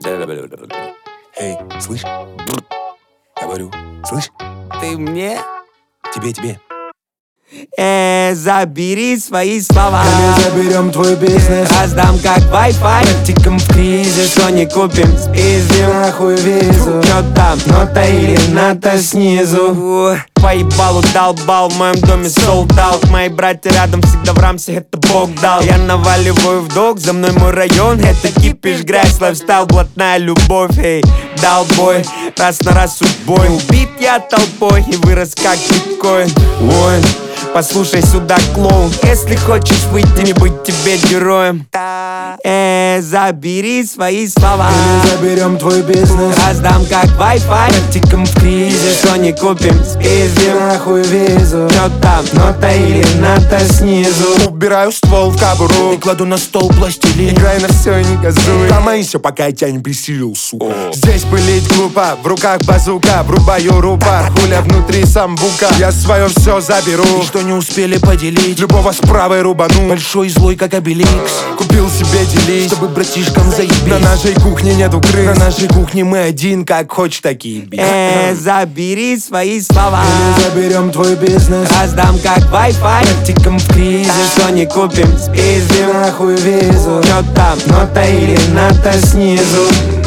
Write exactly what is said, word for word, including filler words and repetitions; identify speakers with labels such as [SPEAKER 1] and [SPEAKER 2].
[SPEAKER 1] Эй, слышь? Говорю, слышь?
[SPEAKER 2] Ты мне?
[SPEAKER 1] Тебе, тебе.
[SPEAKER 2] Э, забери свои слова.
[SPEAKER 1] Мы заберем твой бизнес,
[SPEAKER 2] раздам как Wi-Fi.
[SPEAKER 1] тактикам в кризис.
[SPEAKER 2] Что не купим, спиздим.
[SPEAKER 1] Нахуй визу.
[SPEAKER 2] Чё там,
[SPEAKER 1] нота или ната снизу?
[SPEAKER 2] Поебалу долбал, в моем доме sold out. Мои братья рядом всегда в рамсе, это Бог дал. Я наваливаю в долг, за мной мой район. Это кипиш, грязь, лайфстайл, блатная любовь. Эй, дал бой, раз на раз судьбой. Убит я толпой и вырос как биткоин. Воин, послушай сюда, клоун. Если хочешь выйти, не быть тебе героем. Э, забери свои слова.
[SPEAKER 1] Мы заберем твой бизнес,
[SPEAKER 2] раздам как Wi-Fi.
[SPEAKER 1] тактикам в кризис.
[SPEAKER 2] Что не купим, спиздим.
[SPEAKER 1] Нахуй визу.
[SPEAKER 2] Чё там,
[SPEAKER 1] нота или ната снизу? Убираю ствол в кобуру и кладу на стол пластилин. Играй на все и не газуй. Помайся, пока я тебя не присилил, сука. Здесь пылить глупо, в руках базука. Врубаю рупор, хуля внутри самбука. Я свое все заберу, и что не успели поделить, любого с правой рубану. Большой злой, как Обеликс. Купил себе делить, чтобы братишкам заебись. На нашей кухне нету крыс, на нашей кухне мы один, как хочешь, такие бить.
[SPEAKER 2] Э, забери свои слова.
[SPEAKER 1] Мы заберем твой бизнес,
[SPEAKER 2] раздам как Wi-Fi.
[SPEAKER 1] тактикам в кризис.
[SPEAKER 2] Что не купим, спиздим.
[SPEAKER 1] Нахуй визу.
[SPEAKER 2] Чё там,
[SPEAKER 1] нота или ната снизу?